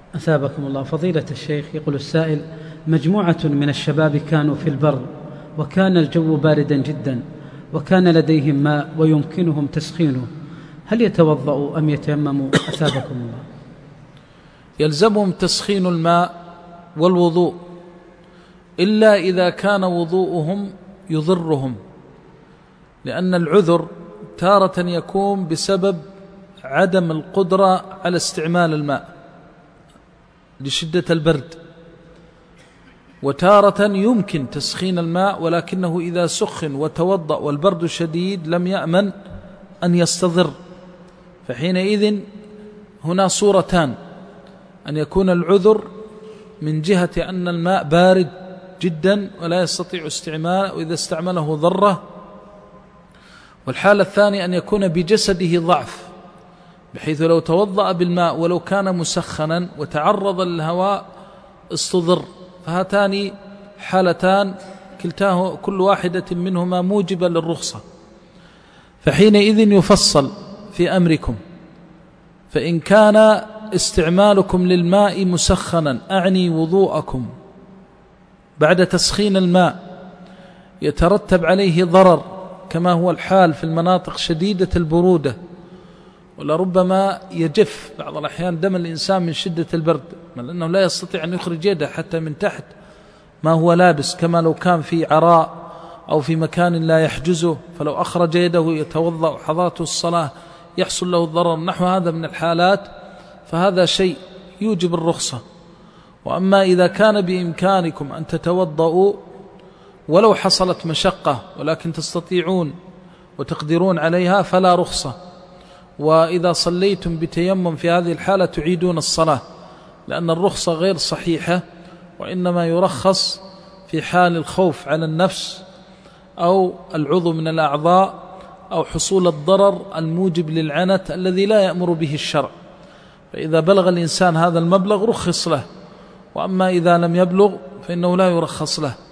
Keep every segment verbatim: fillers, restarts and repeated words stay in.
أثابكم الله. فضيلة الشيخ، يقول السائل: مجموعة من الشباب كانوا في البر وكان الجو باردا جدا وكان لديهم ماء ويمكنهم تسخينه، هل يتوضأوا أم يتيمموا؟ أثابكم الله. يلزمهم تسخين الماء والوضوء، إلا إذا كان وضوءهم يضرهم، لأن العذر تارة يكون بسبب عدم القدرة على استعمال الماء لشدة البرد، وتارة يمكن تسخين الماء ولكنه إذا سخن وتوضأ والبرد شديد لم يأمن أن يستضر، فحينئذ هنا صورتان: أن يكون العذر من جهة أن الماء بارد جدا ولا يستطيع استعماله وإذا استعمله ضره، والحالة الثانية أن يكون بجسده ضعف بحيث لو توضأ بالماء ولو كان مسخنا وتعرض للهواء استضر، فهاتان حالتان كلتاه كل واحدة منهما موجبة للرخصة، فحينئذ يفصل في أمركم. فإن كان استعمالكم للماء مسخنا، أعني وضوءكم بعد تسخين الماء يترتب عليه ضرر كما هو الحال في المناطق شديدة البرودة، ولربما يجف بعض الأحيان دم الإنسان من شدة البرد، لأنه لا يستطيع أن يخرج يده حتى من تحت ما هو لابس، كما لو كان في عراء أو في مكان لا يحجزه، فلو أخرج يده يتوضأ حضرته الصلاة يحصل له الضرر. نحو هذا من الحالات فهذا شيء يوجب الرخصة. وأما إذا كان بإمكانكم أن تتوضأوا ولو حصلت مشقة ولكن تستطيعون وتقدرون عليها فلا رخصة، وإذا صليتم بتيمم في هذه الحالة تعيدون الصلاة، لأن الرخصة غير صحيحة، وإنما يرخص في حال الخوف على النفس أو العضو من الأعضاء أو حصول الضرر الموجب للعنت الذي لا يأمر به الشرع، فإذا بلغ الإنسان هذا المبلغ رخص له، وأما إذا لم يبلغ فإنه لا يرخص له.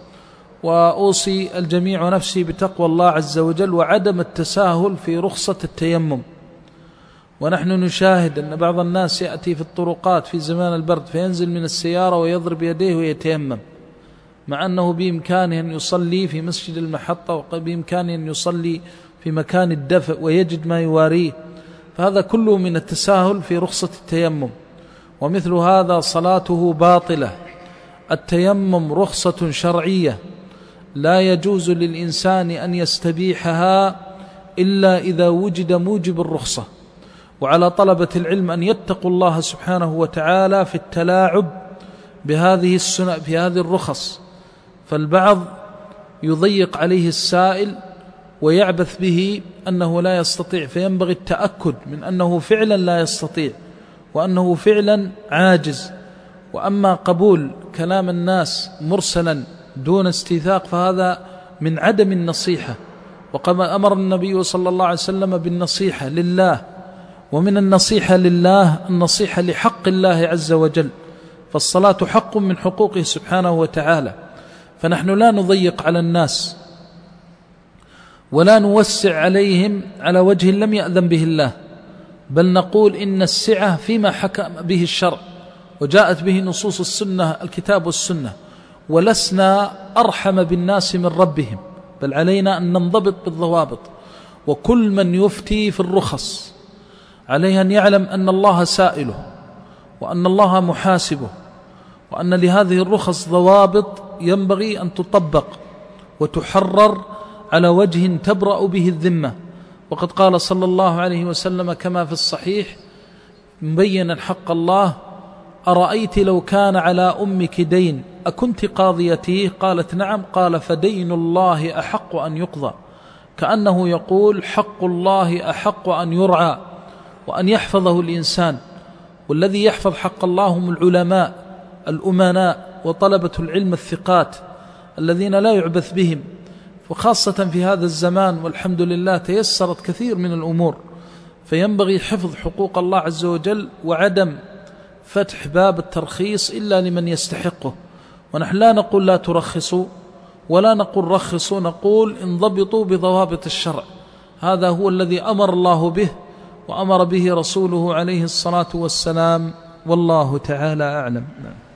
وأوصي الجميع ونفسي بتقوى الله عز وجل وعدم التساهل في رخصة التيمم. ونحن نشاهد أن بعض الناس يأتي في الطرقات في زمان البرد فينزل من السيارة ويضرب يديه ويتيمم، مع أنه بإمكانه أن يصلي في مسجد المحطة وبإمكانه أن يصلي في مكان الدفء ويجد ما يواريه، فهذا كله من التساهل في رخصة التيمم، ومثل هذا صلاته باطلة. التيمم رخصة شرعية لا يجوز للإنسان أن يستبيحها إلا إذا وجد موجب الرخصة. وعلى طلبة العلم أن يتقوا الله سبحانه وتعالى في التلاعب بهذه السنة بهذه الرخص، فالبعض يضيق عليه السائل ويعبث به أنه لا يستطيع، فينبغي التأكد من أنه فعلا لا يستطيع وأنه فعلا عاجز. وأما قبول كلام الناس مرسلا دون استيثاق فهذا من عدم النصيحة، وكما أمر النبي صلى الله عليه وسلم بالنصيحة لله، ومن النصيحة لله النصيحة لحق الله عز وجل، فالصلاة حق من حقوقه سبحانه وتعالى، فنحن لا نضيق على الناس ولا نوسع عليهم على وجه لم يأذن به الله، بل نقول إن السعة فيما حكم به الشرع وجاءت به نصوص السنة الكتاب والسنة، ولسنا أرحم بالناس من ربهم، بل علينا أن ننضبط بالضوابط. وكل من يفتي في الرخص عليه أن يعلم أن الله سائله وأن الله محاسبه، وأن لهذه الرخص ضوابط ينبغي أن تطبق وتحرر على وجه تبرأ به الذمة. وقد قال صلى الله عليه وسلم كما في الصحيح مبينا حق الله: أرأيت لو كان على أمك دين أكنت قاضيته؟ قالت نعم. قال: فدين الله أحق أن يقضى، كأنه يقول حق الله أحق أن يرعى وأن يحفظه الإنسان، والذي يحفظ حق الله هم العلماء الأمناء وطلبة العلم الثقات الذين لا يعبث بهم، وخاصة في هذا الزمان والحمد لله تيسرت كثير من الأمور، فينبغي حفظ حقوق الله عز وجل وعدم فتح باب الترخيص إلا لمن يستحقه. ونحن لا نقول لا ترخصوا ولا نقول رخصوا، نقول انضبطوا بضوابط الشرع، هذا هو الذي أمر الله به وأمر به رسوله عليه الصلاة والسلام. والله تعالى أعلم.